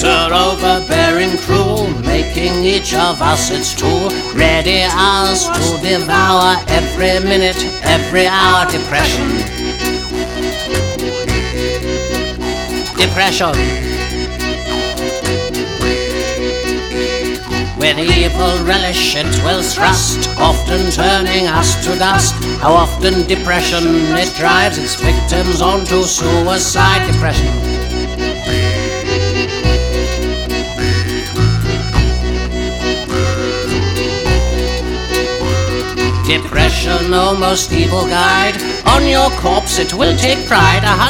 bitter, overbearing, cruel, making each of us its tool, ready as to devour every minute, every hour. Depression. Depression. With evil relish it will thrust, often turning us to dust. How often depression it drives its victims onto suicide. Depression. Depression, oh most evil guide, on your corpse it will take pride.